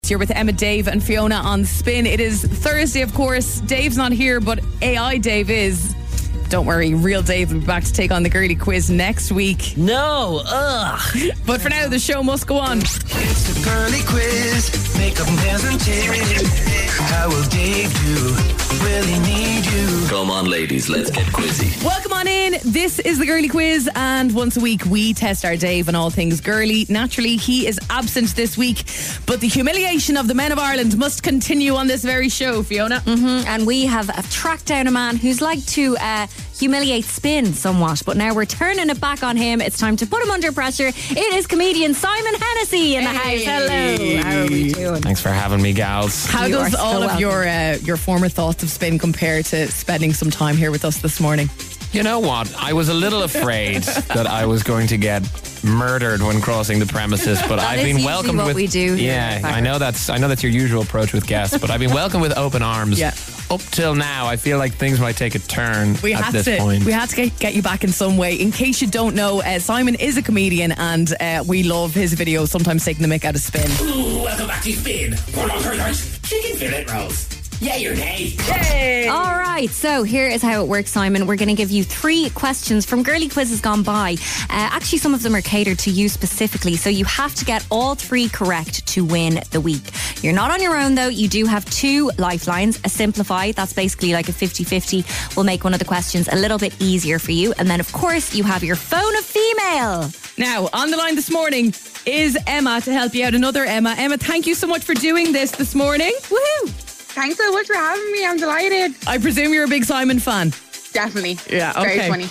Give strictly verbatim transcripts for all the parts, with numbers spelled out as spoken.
You're with Emma, Dave and Fiona on Spin. It is Thursday, of course. Dave's not here, but A I Dave is. Don't worry, real Dave will be back to take on the girly quiz next week. No, ugh. But for now, the show must go on. It's the girly quiz. Makeup and hands and tears. How will Dave do? Really need you. Come on, ladies, let's get quizzy. Welcome on in. This is the girly quiz, and once a week we test our Dave on all things girly. Naturally, he is absent this week, but the humiliation of the men of Ireland must continue on this very show, Fiona. Mm-hmm. And we have uh, tracked down a man who's like to uh, humiliate Spin somewhat, but now we're turning it back on him. It's time to put him under pressure. It is comedian Simon Hennessy in the Hey. house. Hello. How are we doing? Thanks for having me, gals. How You does are so all of welcome. your uh, your former thoughts of Spin compare to spending some time here with us this morning? You know what? I was a little afraid that I was going to get murdered when crossing the premises, but That I've is been usually welcomed what with we do here Yeah, at Packer. I know that's I know that's your usual approach with guests, but I've been welcomed with open arms. Yeah. Up till now, I feel like things might take a turn We at had this to point. we had to get, get you back in some way. In case you don't know, uh, Simon is a comedian, and uh, we love his videos, sometimes taking the mick out of Spin. Ooh, welcome back to Spin. Chicken fillet rolls. Yeah, you're nay. Yay! All right, so here is how it works, Simon. We're going to give you three questions from girly quizzes gone by. Uh, actually, some of them are catered to you specifically, so you have to get all three correct to win the week. You're not on your own, though. You do have two lifelines. A simplify, that's basically like a fifty-fifty, will make one of the questions a little bit easier for you. And then, of course, you have your phone of female. Now, on the line this morning is Emma to help you out. Another Emma. Emma, thank you so much for doing this this morning. Woohoo! Thanks so much for having me. I'm delighted. I presume you're a big Simon fan. Definitely. Yeah, okay. Very funny.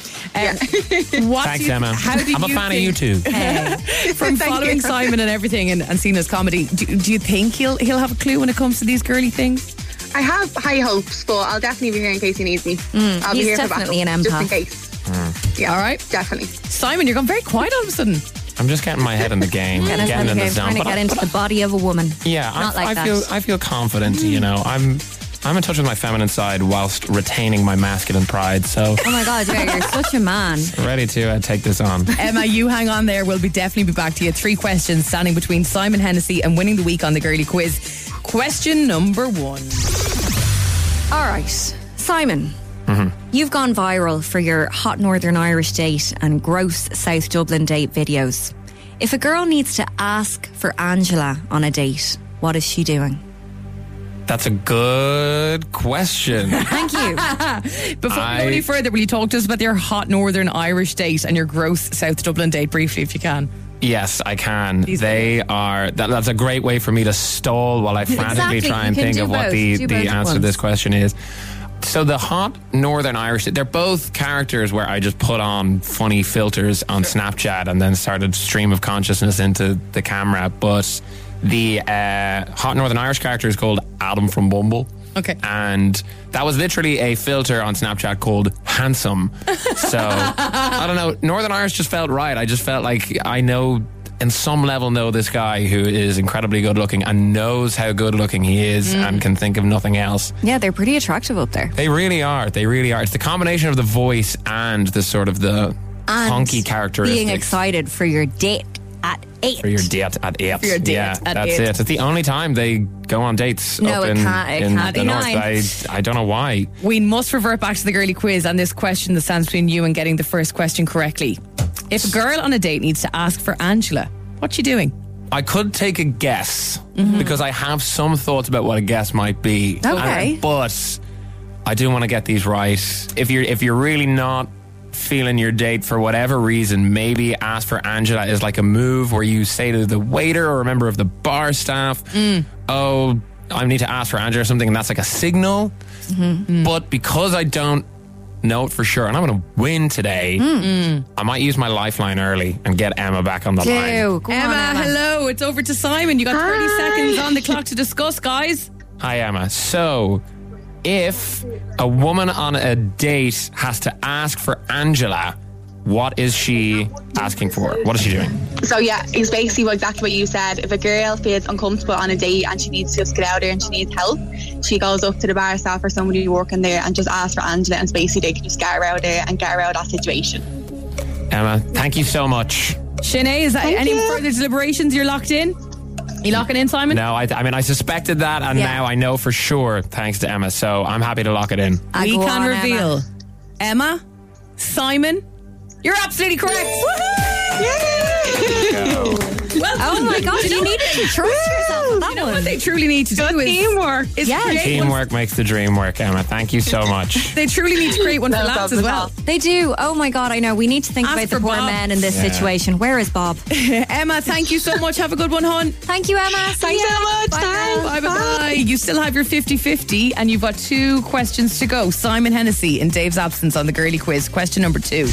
Um, what Thanks, do you, Emma. How do I'm a you fan think, of you too. From Thank following you. Simon and everything and, and seeing his comedy, do, do you think he'll he'll have a clue when it comes to these girly things? I have high hopes, but I'll definitely be here in case he needs me. I'll be he's here definitely for an backup, empath. just in case. Yeah, All right. definitely. Simon, you're gone very quiet all of a sudden. I'm just getting my head in the game, Getting getting in the zone. trying to But get I- into the body of a woman. Yeah, Not I, like I that. feel I feel confident. You know, I'm I'm in touch with my feminine side whilst retaining my masculine pride. So Oh my God, yeah, you're such a man. ready to uh, take this on. Emma, you hang on there. We'll be definitely be back to you. Three questions standing between Simon Hennessy and winning the week on the girly quiz. Question number one. All right, Simon. You've gone viral for your hot Northern Irish date and gross South Dublin date videos. If a girl needs to ask for Angela on a date, what is she doing? That's a good question. Thank you. Before we I- go any further, will you talk to us about your hot Northern Irish date and your gross South Dublin date briefly, if you can? Yes, I can. These they are. That, that's a great way for me to stall while I frantically Exactly, try and you can think do of what both. the, Do the both at answer to once. this question is. So the hot Northern Irish, they're both characters where I just put on funny filters on Snapchat and then started stream of consciousness into the camera. But the uh, hot Northern Irish character is called Adam from Bumble. Okay. And that was literally a filter on Snapchat called handsome. So I don't know. Northern Irish just felt right. I just felt like I know, in some level, know this guy who is incredibly good looking and knows how good looking he is and can think of nothing else. Yeah, they're pretty attractive up there. They really are. They really are. It's the combination of the voice and the sort of the And hunky characteristics. being excited for your date at eight. For your date at eight. For your date yeah, at that's eight. it. It's the only time they go on dates No, up it in, can't- it in can't the be north. nine. I, I don't know why. We must revert back to the girly quiz and this question that stands between you and getting the first question correctly. If a girl on a date needs to ask for Angela, what's she doing? I could take a guess because I have some thoughts about what a guess might be. Okay. And- but I do want to get these right. If you're if you're really not feeling your date for whatever reason, maybe ask for Angela is like a move where you say to the waiter or a member of the bar staff, oh, I need to ask for Angela or something, and that's like a signal. But because I don't know it for sure, and I'm going to win today, I might use my lifeline early and get Emma back on the line. Do. Go on, Emma, Emma. hello. It's over to Simon. You got thirty Hi. seconds on the clock to discuss, guys. Hi, Emma. So, if a woman on a date has to ask for Angela, what is she asking for? What is she doing? So yeah, it's basically what- exactly what you said. If a girl feels uncomfortable on a date and she needs to just get out there and she needs help, she goes up to the bar staff or somebody working there and just asks for Angela, and basically they can just get her out there and get her out of that situation. Emma, thank you so much. Sinead, is that Thank any you. further deliberations? You're locked in? You locking in, Simon? No, I, I mean, I suspected that, and Yeah. now I know for sure, thanks to Emma. So I'm happy to lock it in. Ah, We go can on, reveal. Emma. Emma, Simon, you're absolutely correct. Well Oh done. my gosh, Do you you know need what to they- trust yourself on that You know one. what they truly need to do is teamwork. Is Yes. create one- Teamwork makes the dream work, Emma. Thank you so much. They truly need to create one for No lads as problem at well. all. They do. Oh my God, I know. We need to think Ask about the for poor Bob. men in this Yeah. situation. Where is Bob? Emma, thank you so much. Have a good one, hon. Thank you, Emma. See Thanks ya. so much. Bye, Thanks. girl. Bye bye bye. You still have your fifty-fifty and you've got two questions to go. Simon Hennessy in Dave's absence on the girly quiz. Question number two.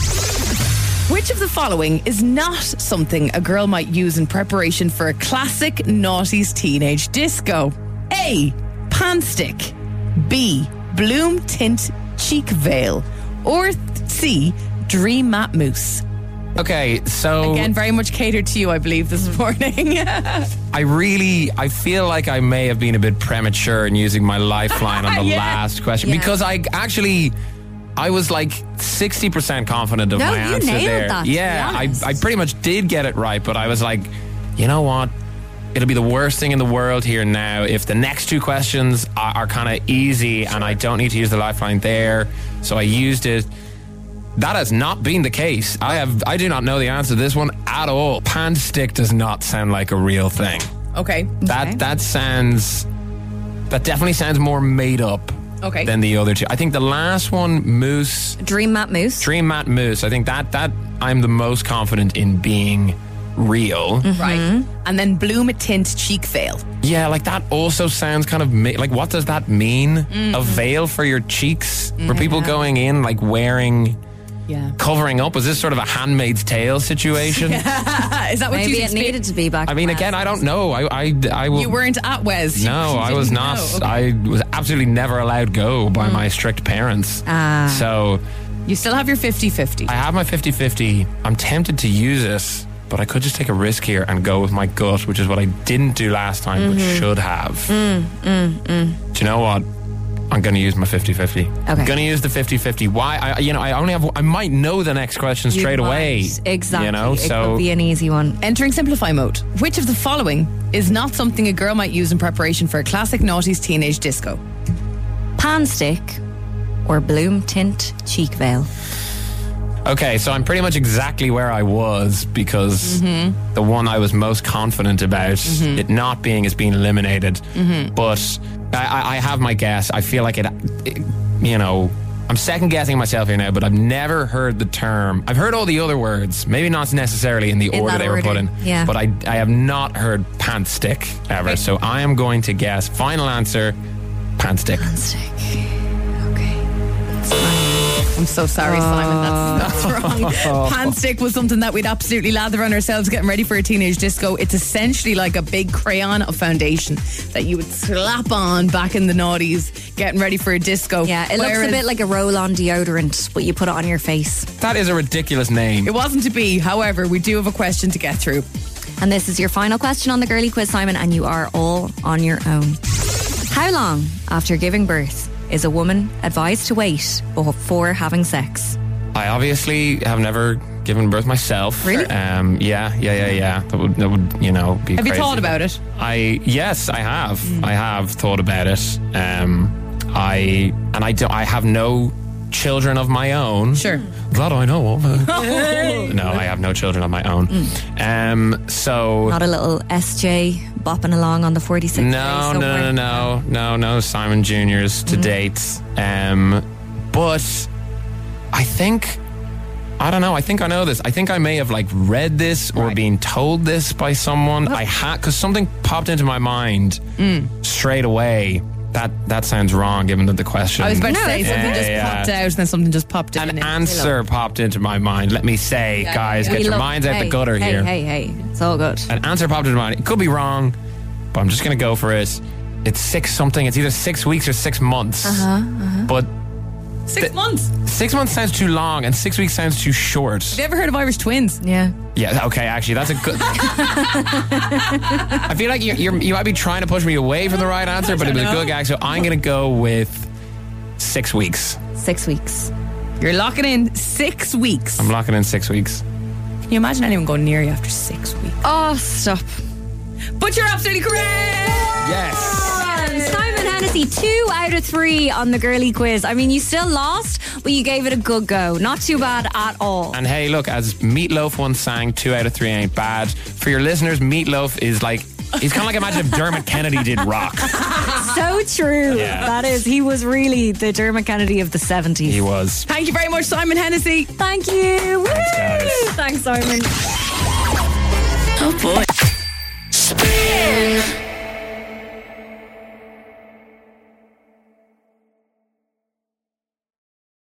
Which of the following is not something a girl might use in preparation for a classic noughties teenage disco? A. Pan stick. B. Bloom tint cheek veil. Or C. Dream matte mousse. Okay, so Again, very much catered to you, I believe, this morning. I really, I feel like I may have been a bit premature in using my lifeline on the Yeah. last question Yeah. because I actually, I was like sixty percent confident of No, my you answer nailed there. that, to yeah, be I, honest. I pretty much did get it right, but I was like, you know what? It'll be the worst thing in the world here now if the next two questions are, are kind of easy and I don't need to use the lifeline there. So I used it. That has not been the case. I have. I do not know the answer to this one at all. Pan stick does not sound like a real thing. Okay. That Okay. that sounds. That definitely sounds more made up. Okay. Than the other two. I think the last one, Moose, Dream Matte Mousse. Dream Matte Moose. I think that that I'm the most confident in being real. Right. And then Bloom a tint cheek veil. Yeah, like that also sounds kind of ma- like what does that mean? Mm-hmm. A veil for your cheeks? Were people going in like wearing? Yeah. Covering up? Was this sort of a Handmaid's Tale situation? Is that what Maybe you it needed to be back. I mean, then. again, I don't know. I, I, I will. You weren't at Wes. No, You I was didn't not. know. Okay. I was absolutely never allowed go by my strict parents. Ah. So You still have your fifty-fifty. I have my fifty-fifty. I'm tempted to use it, but I could just take a risk here and go with my gut, which is what I didn't do last time, but should have. Mm, mm, mm. Do you know what? I'm going to use my fifty-fifty. Okay. I'm going to use the fifty-fifty. Why? I, you know, I only have. I might know the next question You straight might. away. Exactly. You know, it so could be an easy one. Entering simplify mode. Which of the following is not something a girl might use in preparation for a classic noughties teenage disco? Pan stick or Bloom tint cheek veil. okay. So I'm pretty much exactly where I was because Mm-hmm. the one I was most confident about it not being is being eliminated. Mm-hmm. But I, I- I have my guess. I feel like it, it. You know, I'm second guessing myself here now, but I've never heard the term. I've heard all the other words, maybe not necessarily in the In order that they were put order, in. yeah. But I, I have not heard pant stick ever. Okay. So I am going to guess. Final answer: pant stick. Stick. Okay. I'm so sorry, Simon. That's, that's wrong. Pan stick was something that we'd absolutely lather on ourselves getting ready for a teenage disco. It's essentially like a big crayon of foundation that you would slap on back in the noughties getting ready for a disco. Yeah, it looks a Whereas bit like a roll-on deodorant, but you put it on your face. That is a ridiculous name. It wasn't to be. However, we do have a question to get through. And this is your final question on the girly quiz, Simon, and you are all on your own. How long after giving birth is a woman advised to wait before having sex? I obviously have never given birth myself. Really? Um, yeah, yeah, yeah, yeah. That would, that would, you know, be. Have you crazy. thought about it? I yes, I have. I have thought about it. Um, I and I do. I have no children of my own. Sure. That I know of. No, I have no children of my own. Um, so Not a little S J bopping along on the forty-six. no, no, no, no, no, no, Simon Juniors to date. Um, but I think. I don't know. I think I know this. I think I may have like read this or Right. been told this by someone. I had because something popped into my mind straight away. That that sounds wrong, given that the question. I was about to No, say it's- something Yeah, just yeah. popped out and then something just popped in. An it. answer popped into my mind. Let me say, Yeah, guys, yeah, get We your love- minds out hey, the gutter hey, here. Hey, hey, it's all good. An answer popped into my mind. It could be wrong, but I'm just going to go for it. It's six something. It's either six weeks or six months. Uh-huh, uh-huh. But Six months. six months sounds too long, and six weeks sounds too short. Have you ever heard of Irish twins? Yeah. Yeah, okay, actually, that's a good. I feel like you're, you're, you might be trying to push me away from the right answer, but it was a good gag, so I'm going to go with six weeks. Six weeks. You're locking in six weeks. I'm locking in six weeks. Can you imagine anyone going near you after six weeks? Oh, stop. But you're absolutely correct. Yes. Simon Hennessy, two out of three on the girly quiz. I mean, you still lost, but you gave it a good go. Not too bad at all. And hey, look, as Meatloaf once sang, two out of three ain't bad. For your listeners, Meatloaf is like, he's kind of like, imagine if Dermot Kennedy did rock. So true. Yeah. That is, he was really the Dermot Kennedy of the seventies. He was. Thank you very much, Simon Hennessy. Thank you. Thanks, guys. Thanks, Simon. Oh boy.